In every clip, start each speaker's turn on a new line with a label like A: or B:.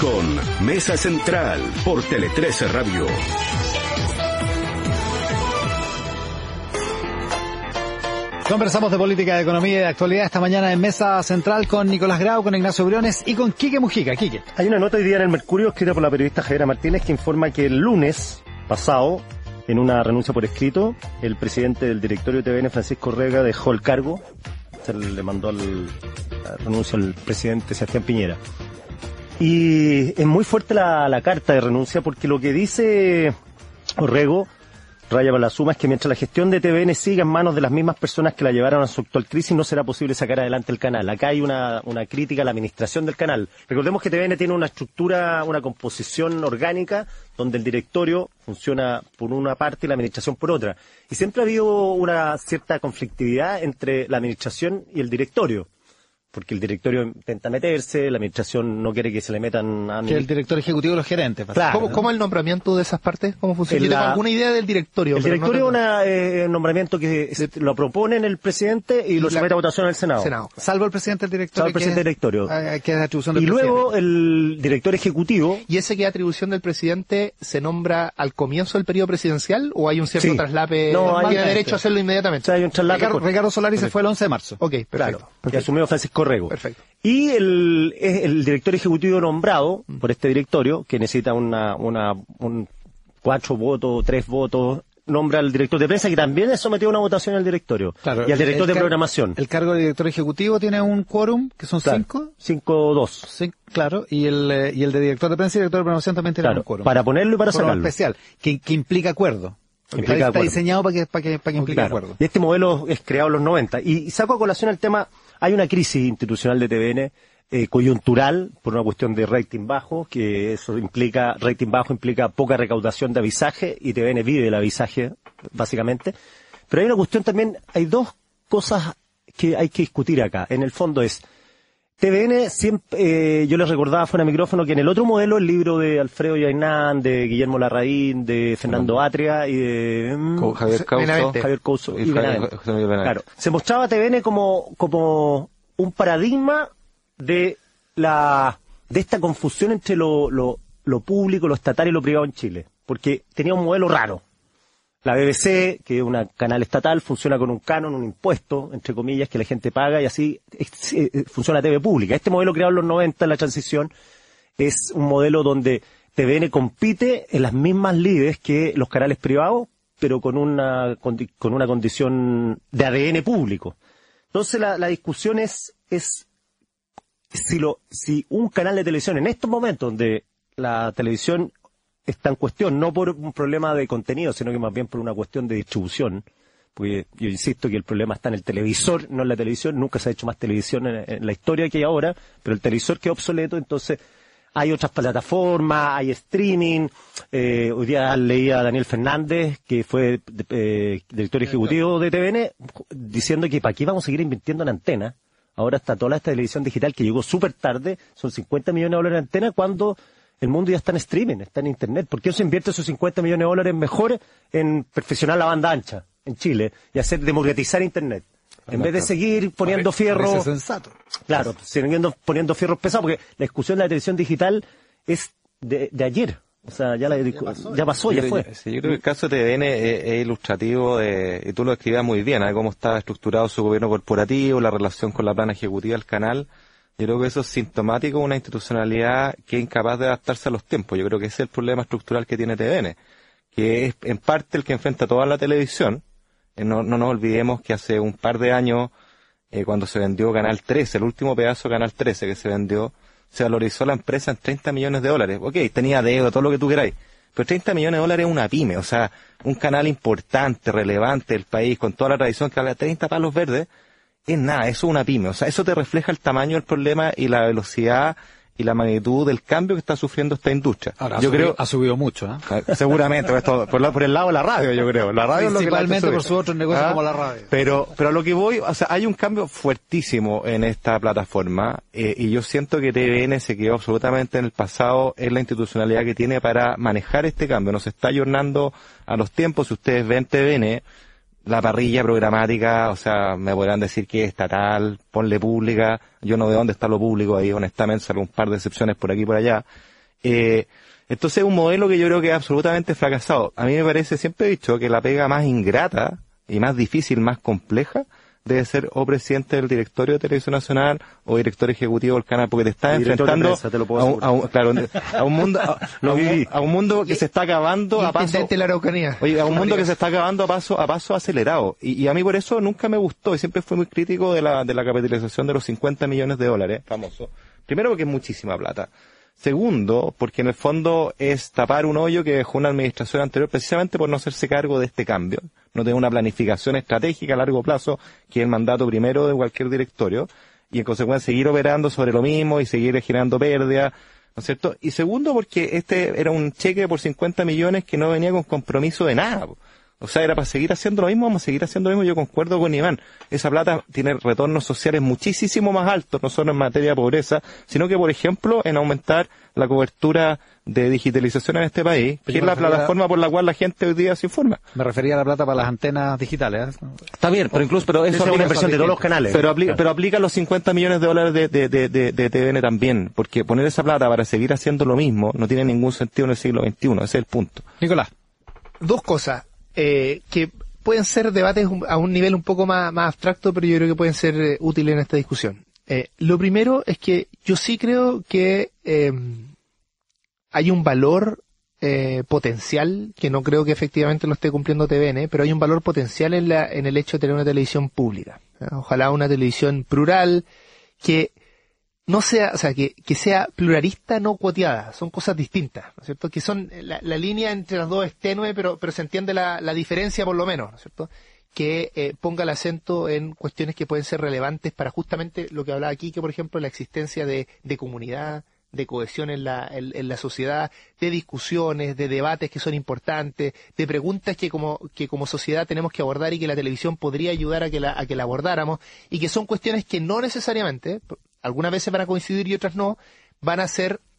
A: con Mesa Central por Tele 13 Radio.
B: Conversamos de política, de economía y de actualidad esta mañana en Mesa Central con Nicolás Grau, con Ignacio Briones y con Quique Mujica. Quique.
C: Hay una nota hoy día en el Mercurio escrita por la periodista Javiera Martínez que informa que el lunes pasado, en una renuncia por escrito, el presidente del directorio de TVN, Francisco Rega, dejó el cargo. Se le mandó la renuncia al presidente Sebastián Piñera. Y es muy fuerte la carta de renuncia porque lo que dice Orrego, raya para la suma, es que mientras la gestión de TVN siga en manos de las mismas personas que la llevaron a su actual crisis, no será posible sacar adelante el canal. Acá hay una crítica a la administración del canal. Recordemos que TVN tiene una estructura, una composición orgánica, donde el directorio funciona por una parte y la administración por otra. Y siempre ha habido una cierta conflictividad entre la administración y el directorio. Porque el directorio intenta meterse, la administración no quiere que se le metan a...
B: Que el director ejecutivo y los gerentes.
C: Claro.
D: ¿Cómo el nombramiento de esas partes? ¿Cómo funciona? Yo tengo alguna idea del directorio.
C: El directorio es un nombramiento que lo proponen el presidente y lo somete a votación en el Senado.
B: Salvo el presidente del directorio.
C: Salvo el presidente del directorio.
B: Que es de atribución del
C: presidente. Y luego
B: presidente.
C: el director ejecutivo...
D: ¿Y ese que es atribución del presidente se nombra al comienzo del periodo presidencial o hay un cierto traslape?
C: No, hay
D: derecho a hacerlo inmediatamente.
C: O sea, hay un traslape.
B: Ricardo Solari se fue el 11 de marzo.
D: Ok, perfecto.
C: Claro, que asumió Francisco Rego.
D: Perfecto.
C: Y el director ejecutivo nombrado por este directorio, que necesita un 4 votos, 3 votos, nombra al director de prensa, que también es sometido a una votación al directorio.
B: Claro,
C: y al director de programación.
B: El cargo de director ejecutivo tiene un quórum, que son 5.
C: 5-2.
B: Claro, y el de director de prensa y director de programación también tiene un quórum.
C: Para ponerlo y para sacarlo.
B: Especial, que implica acuerdo. Está diseñado para que implique acuerdo.
C: Y este modelo es creado en los 90. Y saco a colación el tema, hay una crisis institucional de TVN, coyuntural, por una cuestión de rating bajo, que eso implica, rating bajo implica poca recaudación de avisaje, y TVN vive del avisaje, básicamente. Pero hay una cuestión también, hay dos cosas que hay que discutir acá. En el fondo es, TVN siempre, yo les recordaba fuera de micrófono que en el otro modelo, el libro de Alfredo Yainán, de Guillermo Larraín, de Fernando Atria y de Javier Couso y Benavente. Claro, se mostraba TVN como un paradigma de esta confusión entre lo público, lo estatal y lo privado en Chile, porque tenía un modelo raro. La BBC, que es un canal estatal, funciona con un canon, un impuesto, entre comillas, que la gente paga, y así funciona la TV pública. Este modelo creado en los 90, en la transición, es un modelo donde TVN compite en las mismas lides que los canales privados, pero con una condición de ADN público. Entonces la discusión es si un canal de televisión en estos momentos donde la televisión está en cuestión, no por un problema de contenido, sino que más bien por una cuestión de distribución, porque yo insisto que el problema está en el televisor, no en la televisión. Nunca se ha hecho más televisión en la historia que hay ahora, pero el televisor quedó obsoleto, entonces hay otras plataformas, hay streaming. Hoy día leía a Daniel Fernández, que fue director ejecutivo de TVN, diciendo que para qué vamos a seguir invirtiendo en antena. Ahora está toda esta televisión digital que llegó súper tarde, son 50 millones de dólares en antena, cuando el mundo ya está en streaming, está en internet. ¿Por qué no se invierte esos 50 millones de dólares mejor en perfeccionar la banda ancha en Chile y hacer democratizar internet? En vez de seguir poniendo fierros...
B: Parece sensato.
C: Claro, siguiendo poniendo fierros pesados, porque la discusión de la televisión digital es de ayer. O sea, ya pasó, ya fue.
E: Sí, yo creo que el caso de TVN es ilustrativo y tú lo describías muy bien, cómo está estructurado su gobierno corporativo, la relación con la plana ejecutiva del canal. Yo creo que eso es sintomático de una institucionalidad que es incapaz de adaptarse a los tiempos. Yo creo que ese es el problema estructural que tiene TVN, que es en parte el que enfrenta toda la televisión. No nos olvidemos que hace un par de años, cuando se vendió Canal 13, el último pedazo de Canal 13 que se vendió, se valorizó la empresa en 30 millones de dólares. Ok, tenía deuda, todo lo que tú queráis, pero 30 millones de dólares es una pyme, o sea, un canal importante, relevante del país, con toda la tradición que habla 30 palos verdes, es nada, eso es una pyme. O sea, eso te refleja el tamaño del problema y la velocidad y la magnitud del cambio que está sufriendo esta industria.
B: Ahora,
E: creo
B: ha subido mucho,
E: seguramente, por el lado de la radio, yo creo. La radio
B: principalmente
E: es lo que
B: por sus otros negocios como la radio.
E: Pero a lo que voy, o sea, hay un cambio fuertísimo en esta plataforma, y yo siento que TVN se quedó absolutamente en el pasado en la institucionalidad que tiene para manejar este cambio. Nos está ayornando a los tiempos. Si ustedes ven TVN, la parrilla programática, o sea, me podrán decir que es estatal, ponle pública, yo no veo dónde está lo público ahí, honestamente, salvo un par de excepciones por aquí y por allá, Entonces es un modelo que yo creo que es absolutamente fracasado. A mí me parece, siempre he dicho, que la pega más ingrata y más difícil, más compleja, debe ser o presidente del directorio de Televisión Nacional o director ejecutivo del canal, porque te estás enfrentando a un mundo que se está acabando a paso.
D: La Araucanía.
E: Oye, a un mundo que se está acabando a paso acelerado. Y a mí por eso nunca me gustó y siempre fui muy crítico de la capitalización de los $50 millones, famoso. Primero porque es muchísima plata. Segundo, porque en el fondo es tapar un hoyo que dejó una administración anterior precisamente por no hacerse cargo de este cambio. No tener una planificación estratégica a largo plazo, que es el mandato primero de cualquier directorio, y en consecuencia seguir operando sobre lo mismo y seguir generando pérdidas, ¿no es cierto? Y segundo, porque este era un cheque por 50 millones que no venía con compromiso de nada. O sea, era para seguir haciendo lo mismo, vamos a seguir haciendo lo mismo. Yo concuerdo con Iván. Esa plata tiene retornos sociales muchísimo más altos, no solo en materia de pobreza, sino que, por ejemplo, en aumentar la cobertura de digitalización en este país, que es la plataforma por la cual la gente hoy día se informa.
B: Me refería a la plata para las antenas digitales.
E: Está bien, pero eso
C: es una inversión de todos los canales.
E: Pero aplica los $50 millones de TVN también, porque poner esa plata para seguir haciendo lo mismo no tiene ningún sentido en el siglo XXI. Ese es el punto.
B: Nicolás.
D: Dos cosas. Que pueden ser debates a un nivel un poco más abstracto, pero yo creo que pueden ser útiles en esta discusión. Lo primero es que yo sí creo que hay un valor potencial, que no creo que efectivamente lo esté cumpliendo TVN, pero hay un valor potencial en el hecho de tener una televisión pública. Ojalá una televisión plural que no sea, o sea, que sea pluralista, no cuoteada. Son cosas distintas, ¿no es cierto? Que son, la línea entre las dos es tenue, pero se entiende la diferencia por lo menos, ¿no es cierto? Que ponga el acento en cuestiones que pueden ser relevantes para justamente lo que hablaba aquí, que por ejemplo la existencia de comunidad, de cohesión en la sociedad, de discusiones, de debates que son importantes, de preguntas que como sociedad tenemos que abordar y que la televisión podría ayudar a que la abordáramos, y que son cuestiones que no necesariamente, algunas veces van a coincidir y otras no, van a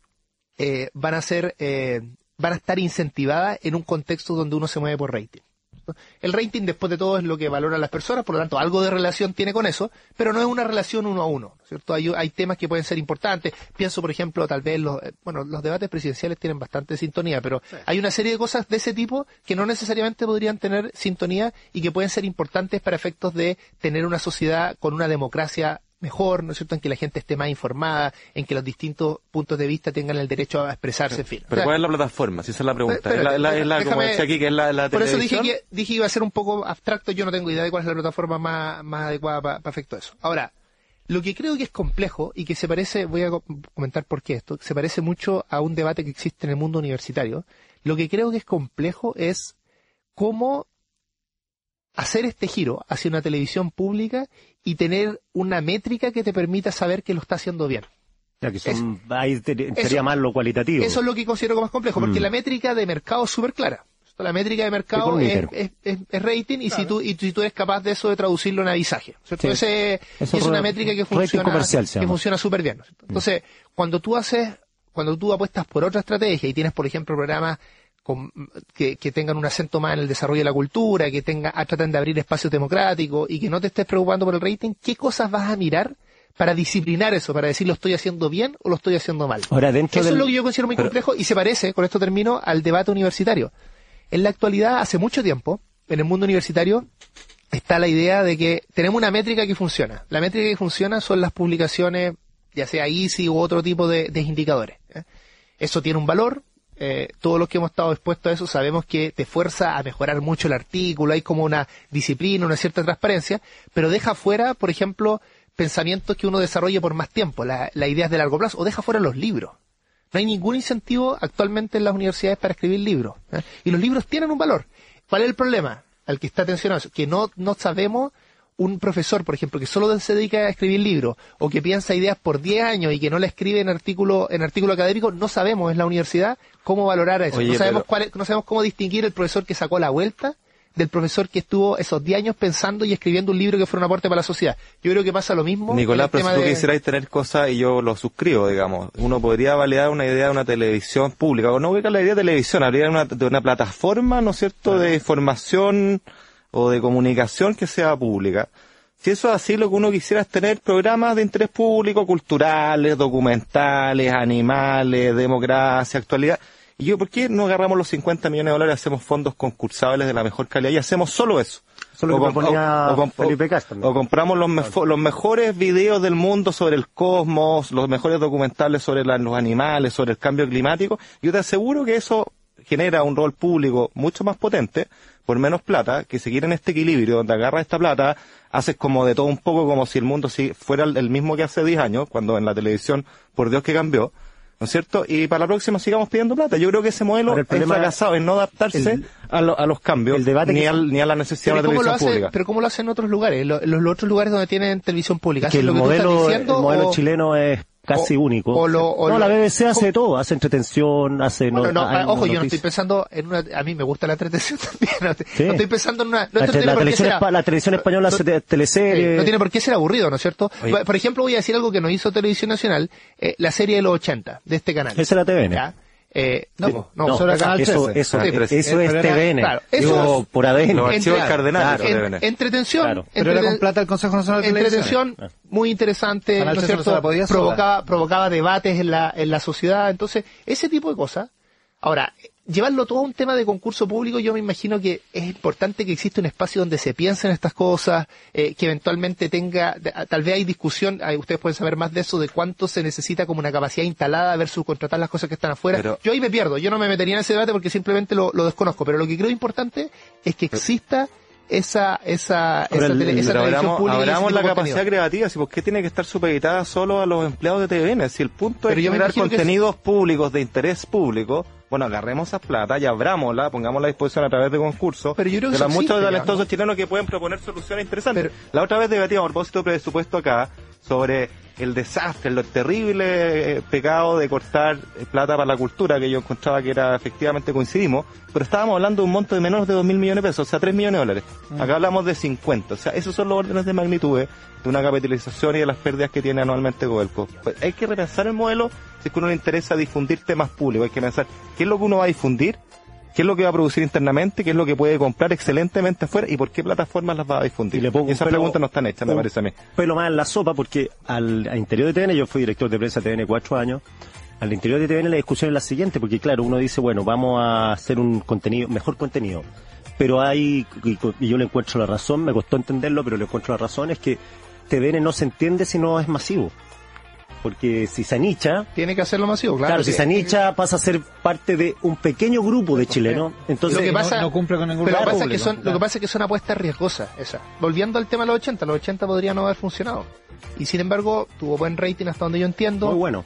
D: estar incentivadas en un contexto donde uno se mueve por rating. El rating, después de todo, es lo que valoran las personas, por lo tanto, algo de relación tiene con eso, pero no es una relación uno a uno, ¿cierto? Hay temas que pueden ser importantes. Pienso, por ejemplo, tal vez los debates presidenciales tienen bastante sintonía, pero sí, hay una serie de cosas de ese tipo que no necesariamente podrían tener sintonía y que pueden ser importantes para efectos de tener una sociedad con una democracia mejor, ¿no es cierto?, en que la gente esté más informada, en que los distintos puntos de vista tengan el derecho a expresarse, en fin.
E: Pero ¿cuál es la plataforma? Si esa es la pregunta. Como decía aquí, que es la
D: por
E: televisión.
D: Eso dije que iba a ser un poco abstracto, yo no tengo idea de cuál es la plataforma más adecuada para efecto de eso. Ahora, lo que creo que es complejo y que se parece, voy a comentar por qué esto, se parece mucho a un debate que existe en el mundo universitario. Lo que creo que es complejo es cómo hacer este giro hacia una televisión pública y tener una métrica que te permita saber que lo está haciendo bien.
C: Ya que ahí sería más lo cualitativo.
D: Eso es lo que considero como más complejo, porque la métrica de mercado es súper clara. La métrica de mercado es rating, y claro, si tú eres capaz de eso, de traducirlo en avisaje, ¿cierto? Sí. Es una métrica que funciona súper bien, ¿no? Entonces, cuando tú apuestas por otra estrategia y tienes, por ejemplo, programas que tengan un acento más en el desarrollo de la cultura, que traten de abrir espacios democráticos y que no te estés preocupando por el rating, ¿qué cosas vas a mirar para disciplinar eso, para decir lo estoy haciendo bien o lo estoy haciendo mal?
C: Ahora,
D: eso es lo que yo considero muy complejo y se parece, con esto termino, al debate universitario. En la actualidad, hace mucho tiempo, en el mundo universitario, está la idea de que tenemos una métrica que funciona. La métrica que funciona son las publicaciones, ya sea ISI u otro tipo de indicadores. Eso tiene un valor. Todos los que hemos estado expuestos a eso sabemos que te fuerza a mejorar mucho el artículo, hay como una disciplina, una cierta transparencia, pero deja fuera, por ejemplo, pensamientos que uno desarrolle por más tiempo, las ideas de largo plazo, o deja fuera los libros. No hay ningún incentivo actualmente en las universidades para escribir libros, y los libros tienen un valor. ¿Cuál es el problema al que está atencionado? Que no sabemos. Un profesor, por ejemplo, que solo se dedica a escribir libros o que piensa ideas por 10 años y que no la escribe en artículo académico, no sabemos en la universidad cómo valorar a eso.
E: Oye,
D: no sabemos cómo distinguir el profesor que sacó la vuelta del profesor que estuvo esos 10 años pensando y escribiendo un libro que fuera un aporte para la sociedad. Yo creo que pasa lo mismo.
E: Nicolás, pero si tú quisieras tener cosas, y yo lo suscribo, digamos, uno podría validar una idea de una televisión pública, o no ubicar la idea de televisión, habría de una plataforma, ¿no es cierto?, de información o de comunicación que sea pública, Si eso es así, lo que uno quisiera es tener programas de interés público, culturales, documentales, animales, democracia, actualidad. Y yo, ¿por qué no agarramos los 50 millones de dólares y hacemos fondos concursables de la mejor calidad y hacemos solo eso?
C: Solo que proponía Felipe Cas también.
E: O compramos los mejores videos del mundo sobre el cosmos, los mejores documentales sobre los animales, sobre el cambio climático. Yo te aseguro que eso genera un rol público mucho más potente, por menos plata, que seguir en este equilibrio, donde agarras esta plata, haces como de todo un poco como si el mundo fuera el mismo que hace 10 años, cuando en la televisión, por Dios que cambió, ¿no es cierto? Y para la próxima sigamos pidiendo plata. Yo creo que ese modelo es fracasado en no adaptarse a los cambios, ni a la necesidad de la televisión pública.
D: Pero ¿cómo lo hacen en otros lugares? Los otros lugares donde tienen televisión pública.
C: Que el modelo chileno es casi único. La BBC hace todo, hace entretención, hace...
D: Ojo, yo no estoy pensando en una... A mí me gusta la entretención también. No estoy pensando en una...
C: La televisión española hace teleseries...
D: No tiene por qué ser aburrido, ¿no es cierto? Oye. Por ejemplo, voy a decir algo que nos hizo Televisión Nacional, la serie de los 80, de este canal.
C: Esa es la TVN.
D: ¿Ya? Solo Canal 13.
C: Eso es TVN. Claro, eso
E: por ADN. Los archivos cardenales.
D: Entretención.
B: Claro. Pero era con plata el Consejo Nacional de Televisión.
D: Entretención muy interesante, ¿no es cierto? Provocaba debates en la sociedad. Entonces, ese tipo de cosas. Ahora, llevarlo todo a un tema de concurso público, yo me imagino que es importante que exista un espacio donde se piensen estas cosas, que eventualmente tal vez hay discusión, ustedes pueden saber más de eso, de cuánto se necesita como una capacidad instalada versus contratar las cosas que están afuera. Yo ahí me pierdo, yo no me metería en ese debate porque simplemente lo desconozco, pero lo que creo importante es que exista esa televisión pública.
E: Abramos la capacidad creativa, ¿por qué tiene que estar supeditada solo a los empleados de TVN? Si el punto es generar contenidos públicos de interés público, bueno, agarremos esas plata y abrámosla, pongámosla a disposición a través de concursos
D: de
E: los muchos talentosos chilenos que pueden proponer soluciones interesantes. La otra vez debatíamos a propósito de presupuesto acá sobre el desastre, el terrible pecado de cortar plata para la cultura, que yo encontraba que era, efectivamente coincidimos, pero estábamos hablando de un monto de menos de 2.000 millones de pesos, o sea, 3 millones de dólares. Acá hablamos de 50, o sea, esos son los órdenes de magnitud de una capitalización y de las pérdidas que tiene anualmente Codelco. Pues hay que repensar el modelo si es que a uno le interesa difundir temas públicos, hay que pensar qué es lo que uno va a difundir, qué es lo que va a producir internamente, qué es lo que puede comprar excelentemente afuera y por qué plataformas las va a difundir. Y esas preguntas no están hechas, me parece a mí.
C: Pelo más en la sopa, porque al interior de TVN, yo fui director de prensa de TVN 4 años, al interior de TVN la discusión es la siguiente, porque claro, uno dice, bueno, vamos a hacer un mejor contenido, pero y yo le encuentro la razón, me costó entenderlo, pero le encuentro la razón, es que TVN no se entiende si no es masivo. Porque si se anicha...
D: Tiene que hacerlo masivo, claro.
C: Claro, si se anicha pasa a ser parte de un pequeño grupo de chilenos, entonces
D: lo que pasa,
B: no cumple con ningún
D: lo que pasa es que son apuestas riesgosas, esa. Volviendo al tema de los 80 podría no haber funcionado. Y sin embargo, tuvo buen rating hasta donde yo entiendo.
C: Muy bueno.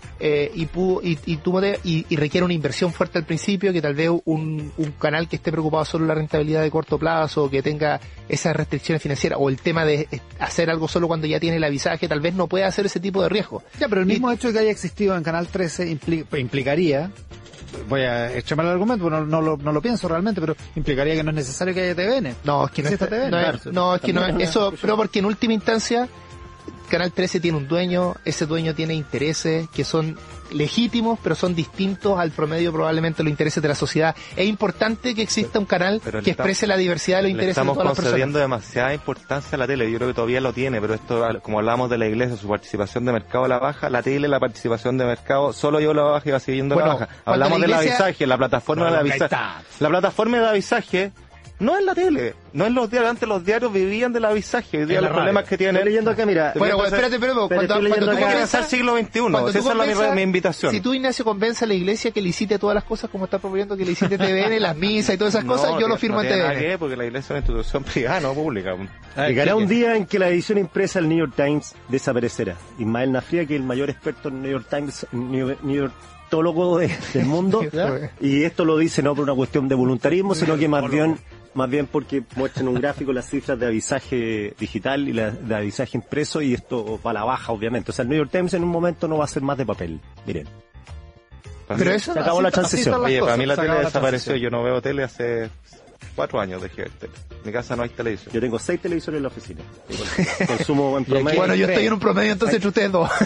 D: Y requiere una inversión fuerte al principio, que tal vez un canal que esté preocupado solo en la rentabilidad de corto plazo, que tenga esas restricciones financieras, o el tema de hacer algo solo cuando ya tiene el avisaje, tal vez no pueda hacer ese tipo de riesgo.
B: Ya, pero el mismo hecho de que haya existido en Canal 13 implicaría, voy a echarme el argumento, no lo pienso realmente, pero implicaría que no es necesario que haya TVN.
D: No, es que eso, pero porque en última instancia Canal 13 tiene un dueño, ese dueño tiene intereses que son legítimos, pero son distintos al promedio probablemente los intereses de la sociedad. Es importante que exista un canal que exprese la diversidad de los intereses de todas las personas.
E: Estamos concediendo demasiada importancia a la tele, yo creo que todavía lo tiene, pero esto, como hablábamos de la iglesia, su participación de mercado a la baja, la tele, la participación de mercado, solo yo la baja y va siguiendo la baja. Hablamos del avisaje, la plataforma del avisaje. La plataforma de avisaje no es la tele, no es los diarios. Antes los diarios vivían del avisaje. Hoy día los problemas que tienen.
C: Estoy leyendo acá, mira.
D: Bueno, espérate, cuando tú
E: quieres el siglo XXI, esa es mi invitación.
D: Si tú, Ignacio, convence a la iglesia que licite todas las cosas como está proponiendo que licite TVN, las misas y todas esas cosas, yo lo firmo en TVN.
E: Porque la iglesia es una institución privada, no pública.
C: Llegará un día en que la edición impresa del New York Times desaparecerá. Ismael Nafria, que es el mayor experto en New York Times, New York del mundo, y esto lo dice no por una cuestión de voluntarismo, sino que más bien porque muestran un gráfico las cifras de avisaje digital y de avisaje impreso, y esto va a la baja, obviamente. O sea, el New York Times en un momento no va a ser más de papel. Miren.
D: Pero eso
C: se acabó la transición.
E: Oye, para mí la tele desapareció. Yo no veo tele hace 4 años, dejé de ver tele. En mi casa no hay televisión.
C: Yo tengo 6 televisores en la oficina. Consumo en promedio.
D: Bueno, yo estoy en un promedio, entonces entre ustedes dos.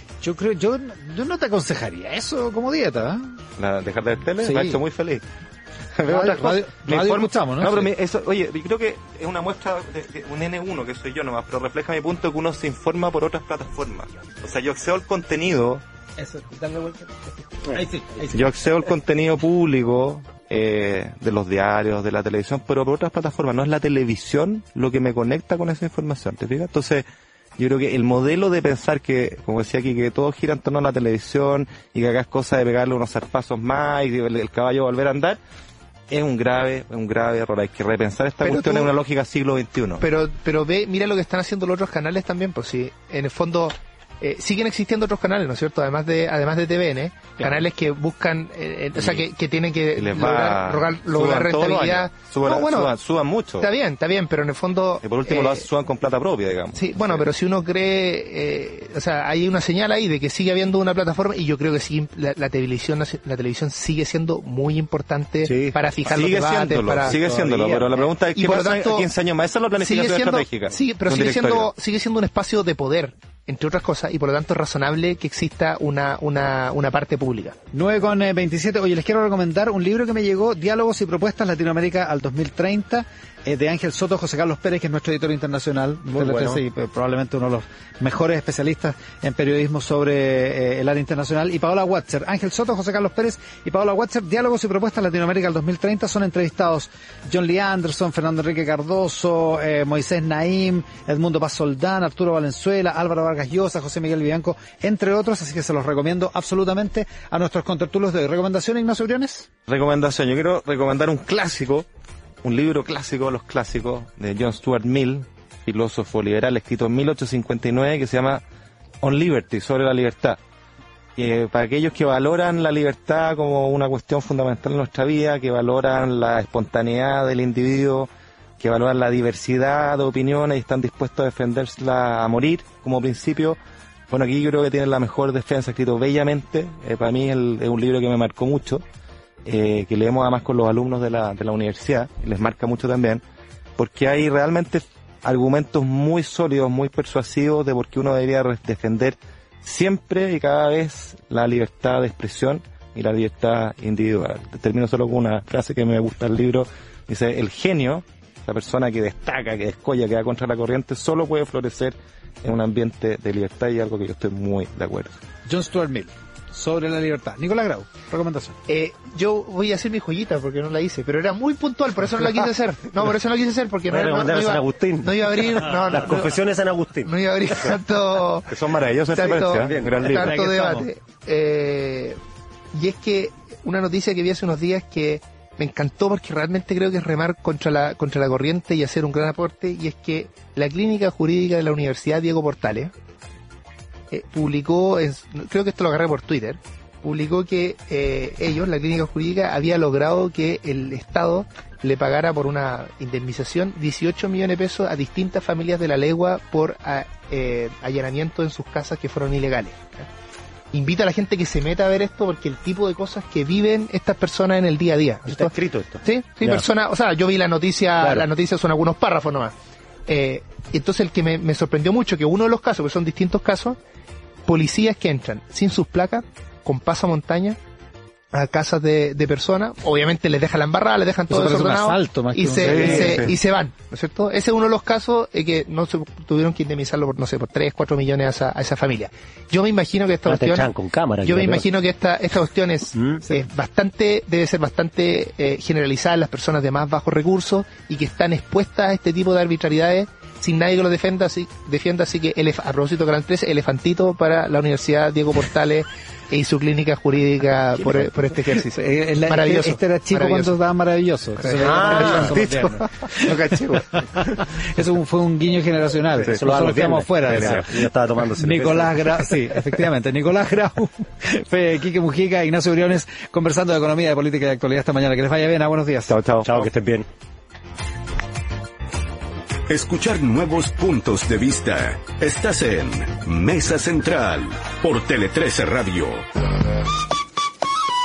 B: Yo no te aconsejaría eso como dieta,
E: ¿Dejar de ver tele?
B: Sí.
E: Me ha hecho muy feliz. Veo otras cosas.
B: Radio escuchamos, ¿no?
E: No, pero eso, oye, yo creo que es una muestra de un N1 que soy yo nomás, pero refleja mi punto que uno se informa por otras plataformas. O sea, yo accedo al contenido.
F: Eso, darle vuelta. Ahí sí.
E: Yo accedo al contenido público de los diarios, de la televisión, pero por otras plataformas. No es la televisión lo que me conecta con esa información, ¿te fijas? Entonces, yo creo que el modelo de pensar que, como decía aquí, que todo gira en torno a la televisión y que acá es cosa de pegarle unos zarpazos más y el caballo volver a andar, es un grave error. Hay que repensar esta cuestión en una lógica siglo XXI.
D: Pero mira lo que están haciendo los otros canales también, por si en el fondo siguen existiendo otros canales, ¿no es cierto? Además de TVN, canales que buscan, o sea, que tienen que lograr rentabilidad.
E: Suban mucho.
D: Está bien, pero en el fondo...
E: Y por último lo suban con plata propia, digamos.
D: Sí, bueno, pero si uno cree, o sea, hay una señal ahí de que sigue habiendo una plataforma y yo creo que sí, la televisión sigue siendo muy importante para fijar los debates.
E: Sigue siéndolo, pero la pregunta es ¿qué pasa en 15 años más? Esa es la planificación estratégica.
D: Sí, pero sigue siendo un espacio de poder, entre otras cosas, y por lo tanto es razonable que exista una parte pública.
B: 9:27. Oye, les quiero recomendar un libro que me llegó, Diálogos y Propuestas Latinoamérica al 2030, de Ángel Soto, José Carlos Pérez, que es nuestro editor internacional, y probablemente uno de los mejores especialistas en periodismo sobre el área internacional, y Paola Watzer. Ángel Soto, José Carlos Pérez y Paola Watzer, Diálogos y Propuestas Latinoamérica al 2030, son entrevistados John Lee Anderson, Fernando Enrique Cardoso, Moisés Naim, Edmundo Paz Soldán, Arturo Valenzuela, Álvaro Vargas Llosa, José Miguel Vivanco, entre otros, así que se los recomiendo absolutamente a nuestros contertulios de hoy. ¿Recomendación, Ignacio Briones?
E: Recomendación, yo quiero recomendar un clásico, un libro clásico de los clásicos, de John Stuart Mill, filósofo liberal, escrito en 1859, que se llama On Liberty, sobre la libertad. Para aquellos que valoran la libertad como una cuestión fundamental en nuestra vida, que valoran la espontaneidad del individuo, que valoran la diversidad de opiniones y están dispuestos a defenderla a morir como principio. Bueno, aquí yo creo que tienen la mejor defensa, escrito bellamente. Para mí es un libro que me marcó mucho, que leemos además con los alumnos de la universidad, y les marca mucho también, porque hay realmente argumentos muy sólidos, muy persuasivos de por qué uno debería defender siempre y cada vez la libertad de expresión y la libertad individual. Termino solo con una frase que me gusta del libro. Dice, el genio, la persona que destaca, que descolla, que va contra la corriente, solo puede florecer en un ambiente de libertad, y algo que yo estoy muy de acuerdo.
B: John Stuart Mill, sobre la libertad. Nicolás Grau, recomendación.
D: Yo voy a hacer mi joyita porque no la hice, pero era muy puntual, por eso no la quise hacer. No, por eso no la quise hacer, porque no iba
C: San Agustín.
D: No iba a abrir...
C: Las confesiones de San Agustín.
D: No iba a abrir tanto...
E: Que son maravillosas,
D: tanto
E: gran
D: debate. Y es que una noticia que vi hace unos días que me encantó porque realmente creo que es remar contra la corriente y hacer un gran aporte, y es que la Clínica Jurídica de la Universidad Diego Portales publicó, creo que esto lo agarré por Twitter, publicó que ellos, la Clínica Jurídica, había logrado que el Estado le pagara por una indemnización 18 millones de pesos a distintas familias de La Legua por allanamiento en sus casas que fueron ilegales. Invita a la gente que se meta a ver esto, porque el tipo de cosas que viven estas personas en el día a día.
C: ¿Está escrito esto?
D: Sí, personas, o sea, yo vi la noticia, claro. Las noticias son algunos párrafos nomás. Entonces el que me sorprendió mucho, que uno de los casos, que son distintos casos, policías que entran sin sus placas, con pasamontaña, a casas de personas, obviamente les dejan la embarrada, les dejan todo desordenado, y se van, ¿no es cierto? Ese es uno de los casos que no se tuvieron que indemnizarlo por, no sé, por 3, 4 millones a esa familia. Yo me imagino que esta cuestión,
C: con cámara,
D: yo me imagino que esta cuestión es debe ser bastante generalizada en las personas de más bajos recursos y que están expuestas a este tipo de arbitrariedades sin nadie que los defienda, así que a propósito Gran 13, elefantito para la Universidad Diego Portales y su clínica jurídica por este ejercicio. Maravilloso.
B: Este era chico cuando estaba maravilloso. Eso fue un guiño generacional.
C: Sí, eso lo quedamos fuera. Yo estaba tomando
B: Nicolás Grau, sí, efectivamente. Nicolás Grau, Quique Mujica, Ignacio Briones, conversando de economía, de política y de actualidad esta mañana. Que les vaya bien. Buenos días.
C: Chao, que estén bien.
A: Escuchar nuevos puntos de vista. Estás en Mesa Central por Tele 13 Radio.